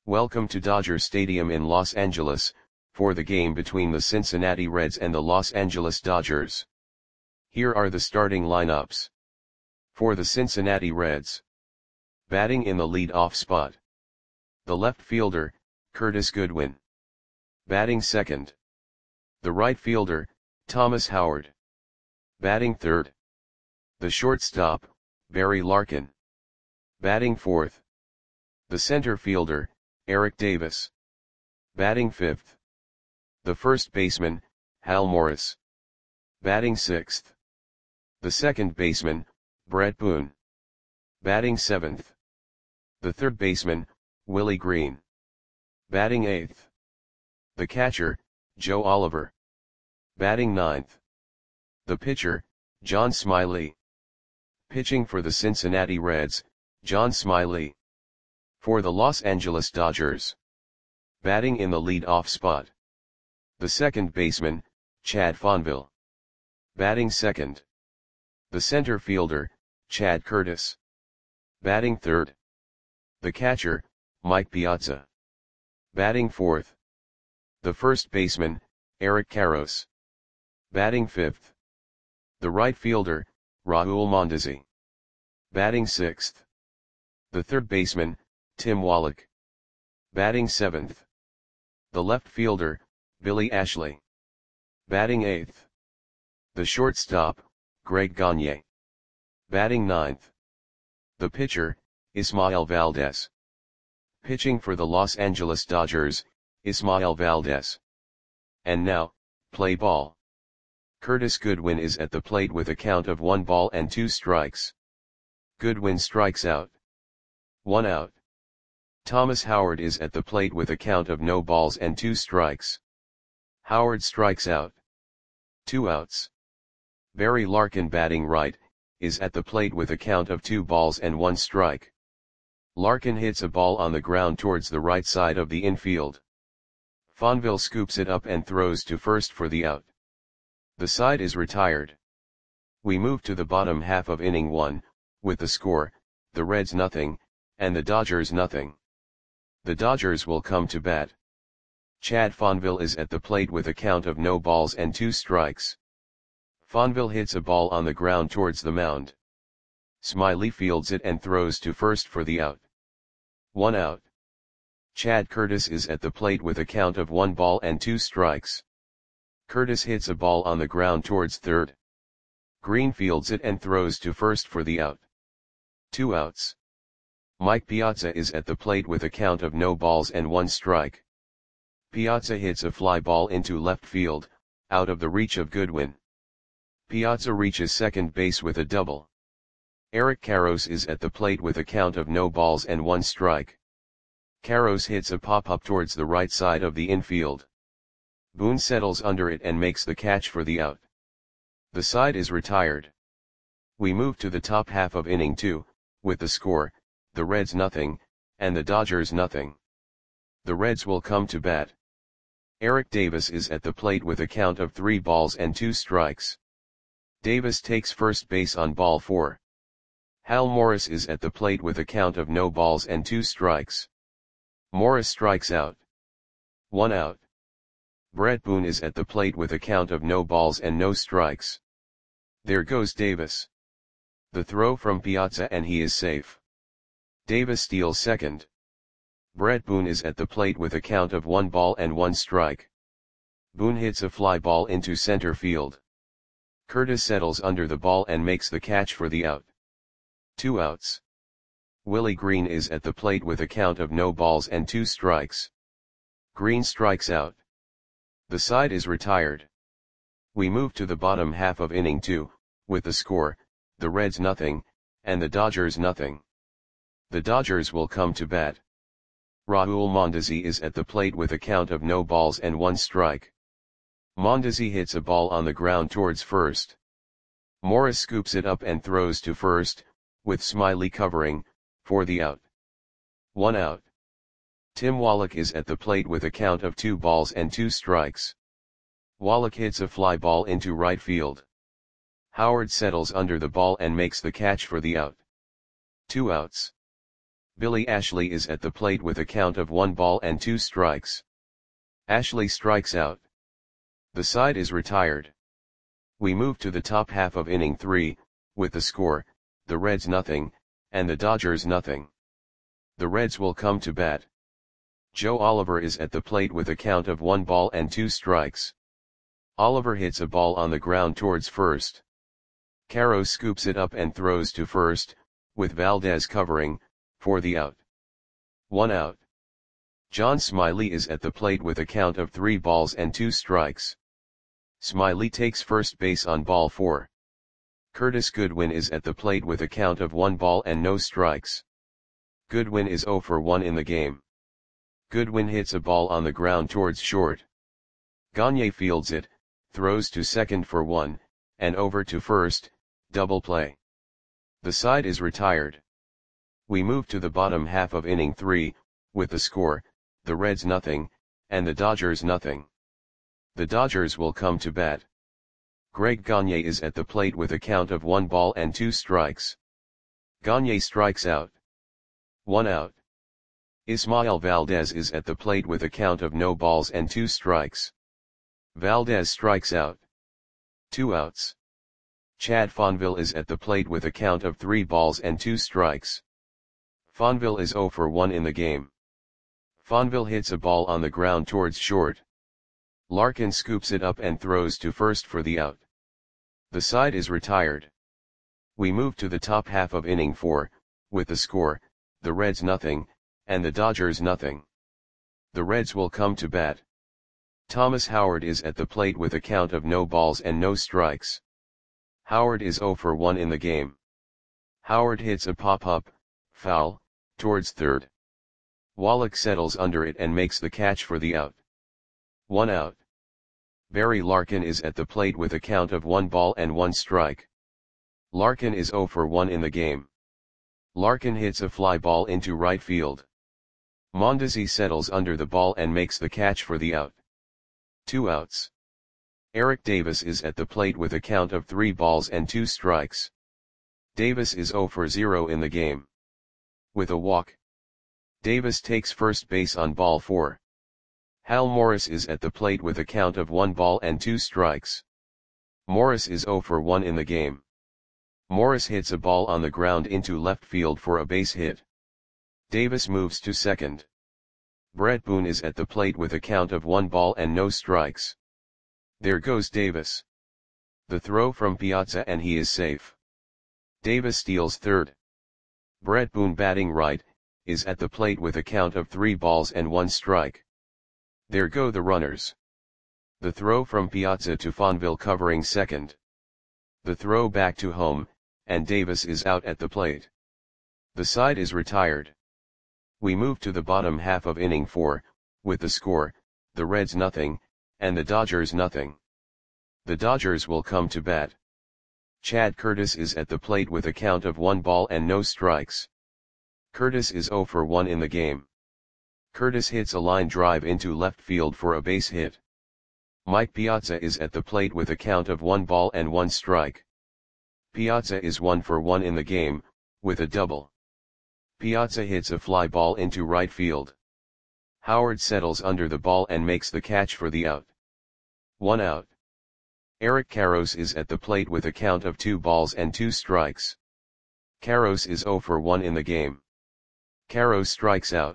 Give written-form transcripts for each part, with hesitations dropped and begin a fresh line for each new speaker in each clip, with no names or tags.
Welcome to Dodger Stadium in Los Angeles, for the game between the Cincinnati Reds and the Los Angeles Dodgers. Here are the starting lineups. For the Cincinnati Reds. Batting in the lead-off spot. The left fielder, Curtis Goodwin. Batting second. The right fielder, Thomas Howard. Batting third. The shortstop, Barry Larkin. Batting fourth. The center fielder, Eric Davis. Batting fifth. The first baseman, Hal Morris. Batting sixth. The second baseman, Brett Boone. Batting seventh. The third baseman, Willie Green. Batting eighth. The catcher, Joe Oliver. Batting ninth. The pitcher, John Smiley. Pitching for the Cincinnati Reds, John Smiley. For the Los Angeles Dodgers. Batting in the lead-off spot. The second baseman, Chad Fonville. Batting second. The center fielder, Chad Curtis. Batting third. The catcher, Mike Piazza. Batting fourth. The first baseman, Eric Karros. Batting fifth. The right fielder, Raul Mondesi. Batting sixth. The third baseman, Tim Wallach. Batting seventh. The left fielder, Billy Ashley. Batting eighth. The shortstop, Greg Gagne. Batting ninth. The pitcher, Ismael Valdez. Pitching for the Los Angeles Dodgers, Ismael Valdez. And now, play ball. Curtis Goodwin is at the plate with a count of 1 ball and 2 strikes. Goodwin strikes out. 1 out. Thomas Howard is at the plate with a count of no balls and 2 strikes. Howard strikes out. 2 outs. Barry Larkin, batting right, is at the plate with a count of 2 balls and 1 strike. Larkin hits a ball on the ground towards the right side of the infield. Fonville scoops it up and throws to first for the out. The side is retired. We move to the bottom half of inning 1, with the score, the Reds nothing, and the Dodgers nothing. The Dodgers will come to bat. Chad Fonville is at the plate with a count of no balls and 2 strikes. Fonville hits a ball on the ground towards the mound. Smiley fields it and throws to first for the out. 1 out. Chad Curtis is at the plate with a count of 1 ball and 2 strikes. Curtis hits a ball on the ground towards third. Green fields it and throws to first for the out. 2 outs. Mike Piazza is at the plate with a count of no balls and 1 strike. Piazza hits a fly ball into left field, out of the reach of Goodwin. Piazza reaches second base with a double. Eric Karros is at the plate with a count of no balls and 1 strike. Karros hits a pop-up towards the right side of the infield. Boone settles under it and makes the catch for the out. The side is retired. We move to the top half of inning 2, with the score, the Reds nothing, and the Dodgers nothing. The Reds will come to bat. Eric Davis is at the plate with a count of 3 balls and 2 strikes. Davis takes first base on ball 4. Hal Morris is at the plate with a count of no balls and 2 strikes. Morris strikes out. 1 out. Brett Boone is at the plate with a count of no balls and no strikes. There goes Davis. The throw from Piazza and he is safe. Davis steals second. Brett Boone is at the plate with a count of 1 ball and 1 strike. Boone hits a fly ball into center field. Curtis settles under the ball and makes the catch for the out. 2 outs. Willie Green is at the plate with a count of no balls and 2 strikes. Green strikes out. The side is retired. We move to the bottom half of inning 2, with the score, the Reds nothing, and the Dodgers nothing. The Dodgers will come to bat. Raul Mondesi is at the plate with a count of no balls and 1 strike. Mondesi hits a ball on the ground towards first. Morris scoops it up and throws to first, with Smiley covering, for the out. 1 out. Tim Wallach is at the plate with a count of 2 balls and 2 strikes. Wallach hits a fly ball into right field. Howard settles under the ball and makes the catch for the out. 2 outs. Billy Ashley is at the plate with a count of 1 ball and 2 strikes. Ashley strikes out. The side is retired. We move to the top half of inning 3, with the score, the Reds nothing, and the Dodgers nothing. The Reds will come to bat. Joe Oliver is at the plate with a count of 1 ball and 2 strikes. Oliver hits a ball on the ground towards first. Caro scoops it up and throws to first, with Valdez covering, for the out. 1 out. John Smiley is at the plate with a count of 3 balls and 2 strikes. Smiley takes first base on ball 4. Curtis Goodwin is at the plate with a count of 1 ball and no strikes. Goodwin is 0 for 1 in the game. Goodwin hits a ball on the ground towards short. Gagne fields it, throws to second for 1, and over to first, double play. The side is retired. We move to the bottom half of inning 3, with the score, the Reds nothing, and the Dodgers nothing. The Dodgers will come to bat. Greg Gagne is at the plate with a count of 1 ball and 2 strikes. Gagne strikes out. 1 out. Ismael Valdez is at the plate with a count of no balls and 2 strikes. Valdez strikes out. 2 outs. Chad Fonville is at the plate with a count of 3 balls and 2 strikes. Fonville is 0 for 1 in the game. Fonville hits a ball on the ground towards short. Larkin scoops it up and throws to first for the out. The side is retired. We move to the top half of inning 4, with the score, the Reds nothing, and the Dodgers nothing. The Reds will come to bat. Thomas Howard is at the plate with a count of no balls and no strikes. Howard is 0 for 1 in the game. Howard hits a pop-up, foul, towards third. Wallach settles under it and makes the catch for the out. 1 out. Barry Larkin is at the plate with a count of 1 ball and 1 strike. Larkin is 0 for 1 in the game. Larkin hits a fly ball into right field. Mondesi settles under the ball and makes the catch for the out. 2 outs. Eric Davis is at the plate with a count of 3 balls and 2 strikes. Davis is 0 for 0 in the game. With a walk. Davis takes first base on ball 4. Hal Morris is at the plate with a count of 1 ball and 2 strikes. Morris is 0 for 1 in the game. Morris hits a ball on the ground into left field for a base hit. Davis moves to second. Brett Boone is at the plate with a count of 1 ball and no strikes. There goes Davis. The throw from Piazza and he is safe. Davis steals third. Brett Boone, batting right, is at the plate with a count of 3 balls and 1 strike. There go the runners. The throw from Piazza to Fonville covering second. The throw back to home, and Davis is out at the plate. The side is retired. We move to the bottom half of inning 4, with the score, the Reds nothing, and the Dodgers nothing. The Dodgers will come to bat. Chad Curtis is at the plate with a count of 1 ball and no strikes. Curtis is 0 for 1 in the game. Curtis hits a line drive into left field for a base hit. Mike Piazza is at the plate with a count of 1 ball and 1 strike. Piazza is 1 for 1 in the game, with a double. Piazza hits a fly ball into right field. Howard settles under the ball and makes the catch for the out. 1 out. Eric Karros is at the plate with a count of 2 balls and 2 strikes. Karros is 0 for 1 in the game. Karros strikes out.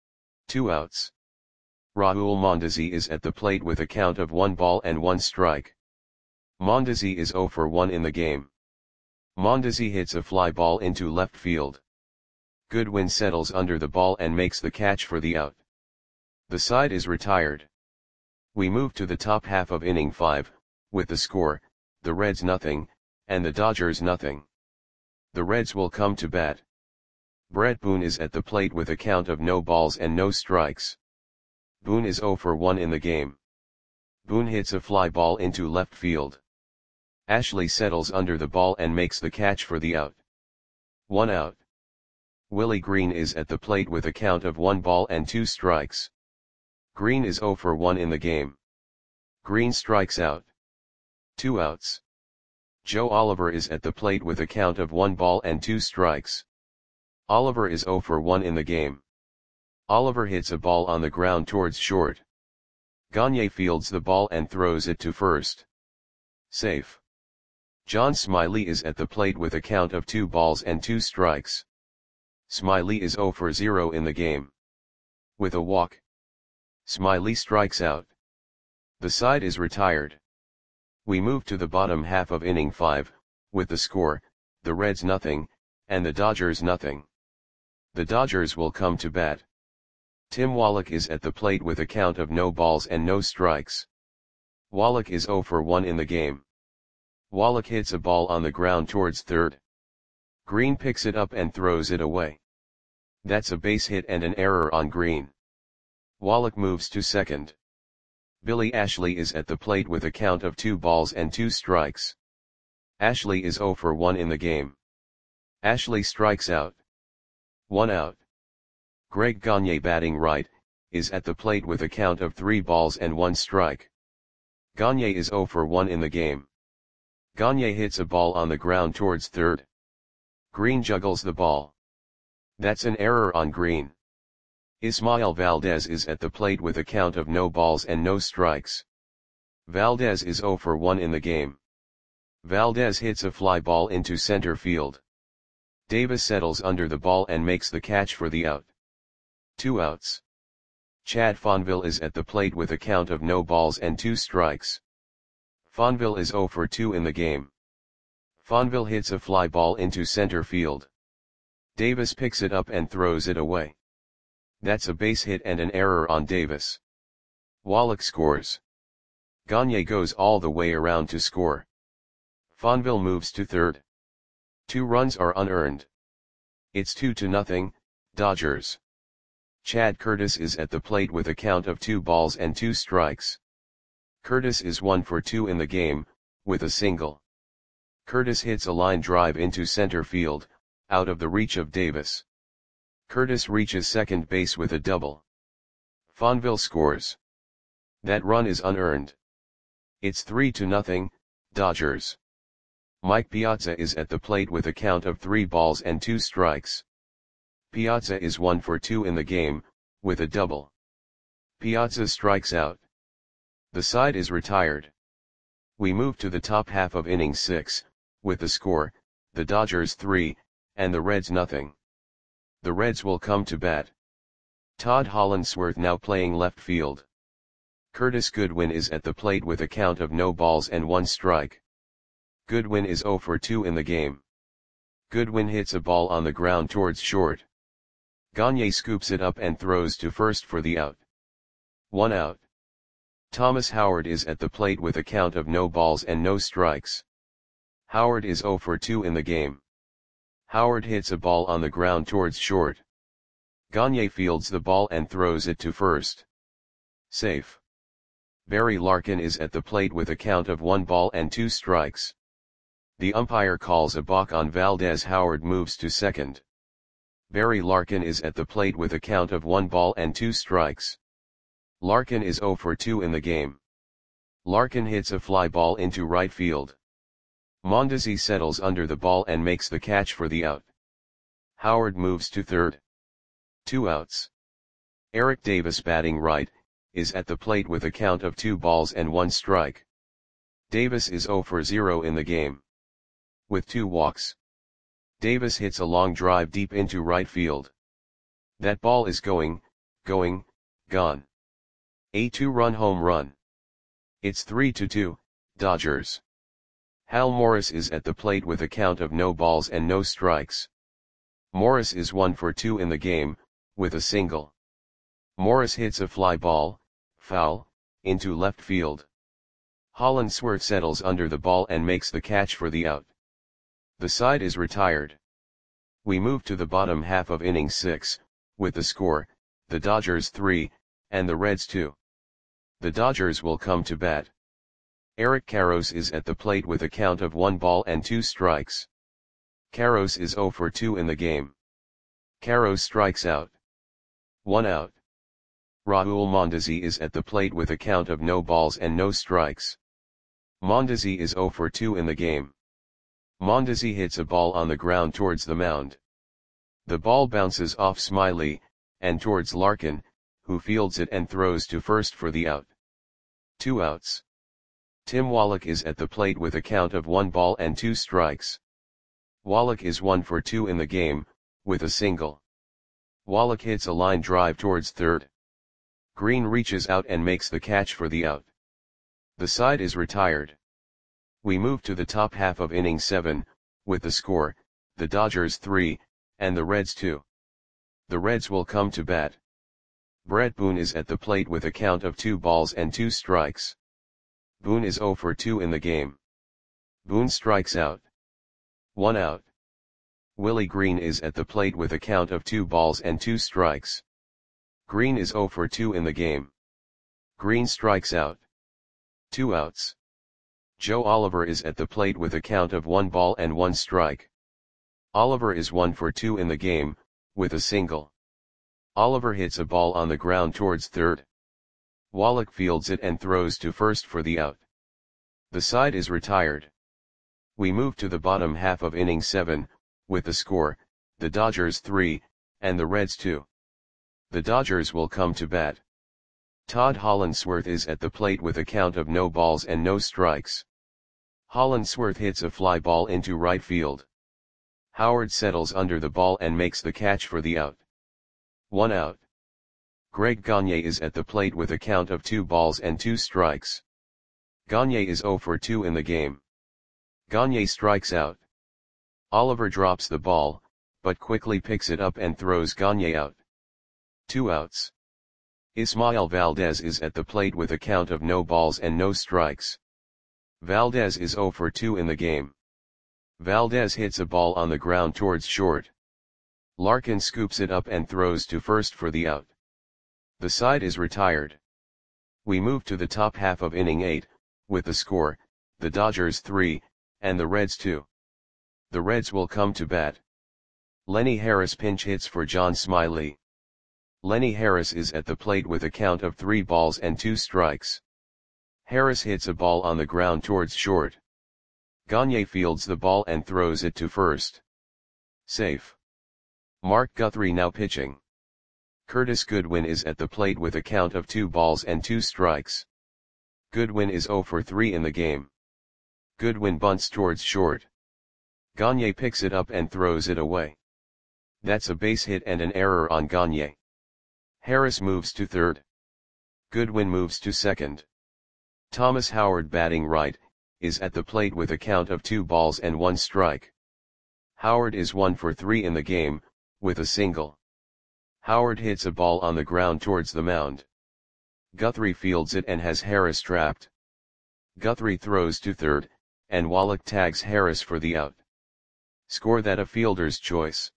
2 outs. Raul Mondesi is at the plate with a count of 1 ball and 1 strike. Mondesi is 0 for 1 in the game. Mondesi hits a fly ball into left field. Goodwin settles under the ball and makes the catch for the out. The side is retired. We move to the top half of inning 5, with the score, the Reds nothing, and the Dodgers nothing. The Reds will come to bat. Brett Boone is at the plate with a count of no balls and no strikes. Boone is 0 for 1 in the game. Boone hits a fly ball into left field. Ashley settles under the ball and makes the catch for the out. 1 out. Willie Green is at the plate with a count of 1 ball and 2 strikes. Green is 0 for 1 in the game. Green strikes out. 2 outs. Joe Oliver is at the plate with a count of 1 ball and 2 strikes. Oliver is 0 for 1 in the game. Oliver hits a ball on the ground towards short. Gagne fields the ball and throws it to first. Safe. John Smiley is at the plate with a count of 2 balls and 2 strikes. Smiley is 0 for 0 in the game. With a walk, Smiley strikes out. The side is retired. We move to the bottom half of inning 5, with the score, the Reds nothing, and the Dodgers nothing. The Dodgers will come to bat. Tim Wallach is at the plate with a count of no balls and no strikes. Wallach is 0 for 1 in the game. Wallach hits a ball on the ground towards third. Green picks it up and throws it away. That's a base hit and an error on Green. Wallach moves to second. Billy Ashley is at the plate with a count of 2 balls and 2 strikes. Ashley is 0 for 1 in the game. Ashley strikes out. 1 out. Greg Gagne, batting right, is at the plate with a count of 3 balls and 1 strike. Gagne is 0 for 1 in the game. Gagne hits a ball on the ground towards third. Green juggles the ball. That's an error on Green. Ismael Valdez is at the plate with a count of no balls and no strikes. Valdez is 0 for 1 in the game. Valdez hits a fly ball into center field. Davis settles under the ball and makes the catch for the out. 2 outs. Chad Fonville is at the plate with a count of no balls and 2 strikes. Fonville is 0 for 2 in the game. Fonville hits a fly ball into center field. Davis picks it up and throws it away. That's a base hit and an error on Davis. Wallach scores. Gagne goes all the way around to score. Fonville moves to third. 2 runs are unearned. It's 2-0, Dodgers. Chad Curtis is at the plate with a count of 2 balls and 2 strikes. Curtis is 1 for 2 in the game, with a single. Curtis hits a line drive into center field, out of the reach of Davis. Curtis reaches second base with a double. Fonville scores. That run is unearned. It's 3-0, Dodgers. Mike Piazza is at the plate with a count of 3 balls and 2 strikes. Piazza is 1 for 2 in the game, with a double. Piazza strikes out. The side is retired. We move to the top half of inning 6, with the score, the Dodgers 3, and the Reds nothing. The Reds will come to bat. Todd Hollandsworth now playing left field. Curtis Goodwin is at the plate with a count of no balls and 1 strike. Goodwin is 0 for 2 in the game. Goodwin hits a ball on the ground towards short. Gagne scoops it up and throws to first for the out. 1 out. Thomas Howard is at the plate with a count of no balls and no strikes. Howard is 0 for 2 in the game. Howard hits a ball on the ground towards short. Gagne fields the ball and throws it to first. Safe. Barry Larkin is at the plate with a count of 1 ball and 2 strikes. The umpire calls a balk on Valdez. Howard moves to second. Barry Larkin is at the plate with a count of 1 ball and 2 strikes. Larkin is 0 for 2 in the game. Larkin hits a fly ball into right field. Mondesi settles under the ball and makes the catch for the out. Howard moves to third. 2 outs. Eric Davis, batting right, is at the plate with a count of 2 balls and 1 strike. Davis is 0 for 0 in the game. With 2 walks. Davis hits a long drive deep into right field. That ball is gone. A 2-run home run. It's 3-2, Dodgers. Hal Morris is at the plate with a count of no balls and no strikes. Morris is 1 for 2 in the game, with a single. Morris hits a fly ball, foul, into left field. Hollandsworth settles under the ball and makes the catch for the out. The side is retired. We move to the bottom half of inning 6, with the score, the Dodgers 3, and the Reds 2. The Dodgers will come to bat. Eric Karros is at the plate with a count of 1 ball and 2 strikes. Karros is 0 for 2 in the game. Karros strikes out. 1 out. Raul Mondesi is at the plate with a count of no balls and no strikes. Mondesi is 0 for 2 in the game. Mondesi hits a ball on the ground towards the mound. The ball bounces off Smiley, and towards Larkin, who fields it and throws to first for the out. 2 outs. Tim Wallach is at the plate with a count of 1 ball and 2 strikes. Wallach is 1 for 2 in the game, with a single. Wallach hits a line drive towards third. Green reaches out and makes the catch for the out. The side is retired. We move to the top half of inning 7, with the score, the Dodgers 3, and the Reds 2. The Reds will come to bat. Brett Boone is at the plate with a count of 2 balls and 2 strikes. Boone is 0 for 2 in the game. Boone strikes out. 1 out. Willie Green is at the plate with a count of 2 balls and 2 strikes. Green is 0 for 2 in the game. Green strikes out. 2 outs. Joe Oliver is at the plate with a count of 1 ball and 1 strike. Oliver is 1 for 2 in the game, with a single. Oliver hits a ball on the ground towards third. Wallach fields it and throws to first for the out. The side is retired. We move to the bottom half of inning 7, with the score, the Dodgers 3, and the Reds 2. The Dodgers will come to bat. Todd Hollandsworth is at the plate with a count of no balls and no strikes. Hollandsworth hits a fly ball into right field. Howard settles under the ball and makes the catch for the out. 1 out. Greg Gagne is at the plate with a count of 2 balls and 2 strikes. Gagne is 0 for 2 in the game. Gagne strikes out. Oliver drops the ball, but quickly picks it up and throws Gagne out. 2 outs. Ismael Valdez is at the plate with a count of no balls and no strikes. Valdez is 0 for 2 in the game. Valdez hits a ball on the ground towards short. Larkin scoops it up and throws to first for the out. The side is retired. We move to the top half of inning 8, with the score, the Dodgers 3, and the Reds 2. The Reds will come to bat. Lenny Harris pinch hits for John Smiley. Lenny Harris is at the plate with a count of 3 balls and 2 strikes. Harris hits a ball on the ground towards short. Gagne fields the ball and throws it to first. Safe. Mark Guthrie now pitching. Curtis Goodwin is at the plate with a count of 2 balls and 2 strikes. Goodwin is 0 for 3 in the game. Goodwin bunts towards short. Gagne picks it up and throws it away. That's a base hit and an error on Gagne. Harris moves to third. Goodwin moves to second. Thomas Howard, batting right, is at the plate with a count of 2 balls and 1 strike. Howard is 1 for 3 in the game, with a single. Howard hits a ball on the ground towards the mound. Guthrie fields it and has Harris trapped. Guthrie throws to third, and Wallach tags Harris for the out. Score that a fielder's choice.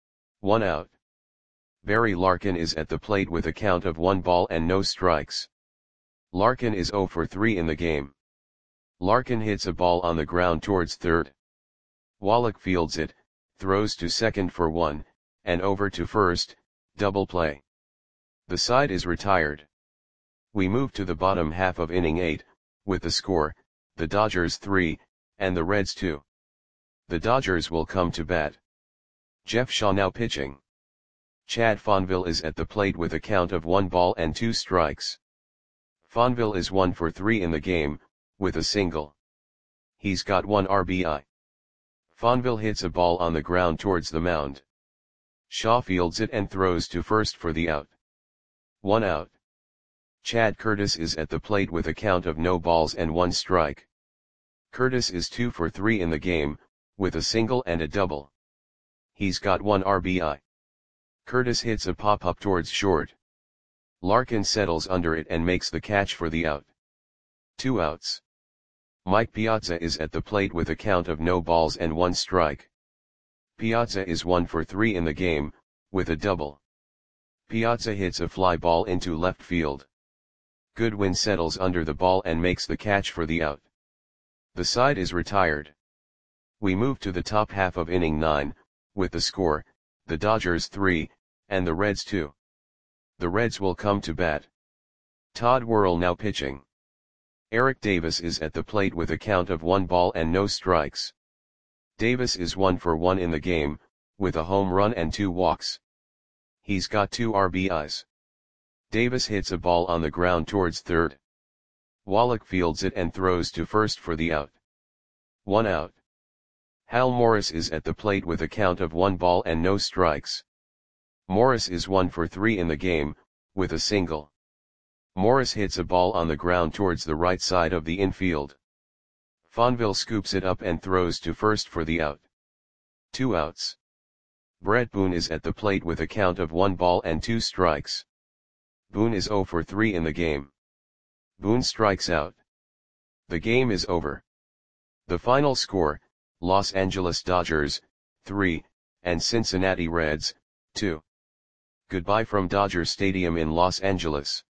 1 out. Barry Larkin is at the plate with a count of 1 ball and no strikes. Larkin is 0 for 3 in the game. Larkin hits a ball on the ground towards third. Wallach fields it, throws to second for 1, and over to first, double play. The side is retired. We move to the bottom half of inning 8, with the score, the Dodgers 3, and the Reds 2. The Dodgers will come to bat. Jeff Shaw now pitching. Chad Fonville is at the plate with a count of 1 ball and 2 strikes. Fonville is 1 for 3 in the game, with a single. He's got 1 RBI. Fonville hits a ball on the ground towards the mound. Shaw fields it and throws to first for the out. 1 out. Chad Curtis is at the plate with a count of no balls and 1 strike. Curtis is 2 for 3 in the game, with a single and a double. He's got 1 RBI. Curtis hits a pop-up towards short. Larkin settles under it and makes the catch for the out. 2 outs. Mike Piazza is at the plate with a count of no balls and 1 strike. Piazza is 1 for 3 in the game, with a double. Piazza hits a fly ball into left field. Goodwin settles under the ball and makes the catch for the out. The side is retired. We move to the top half of inning 9, with the score, the Dodgers 3, and the Reds 2. The Reds will come to bat. Todd Worrell now pitching. Eric Davis is at the plate with a count of 1 ball and no strikes. Davis is 1 for 1 in the game, with a home run and 2 walks. He's got 2 RBIs. Davis hits a ball on the ground towards third. Wallach fields it and throws to first for the out. 1 out. Hal Morris is at the plate with a count of 1 ball and no strikes. Morris is 1 for 3 in the game, with a single. Morris hits a ball on the ground towards the right side of the infield. Fonville scoops it up and throws to first for the out. 2 outs. Brett Boone is at the plate with a count of 1 ball and 2 strikes. Boone is 0 for 3 in the game. Boone strikes out. The game is over. The final score, Los Angeles Dodgers, 3, and Cincinnati Reds, 2. Goodbye from Dodger Stadium in Los Angeles.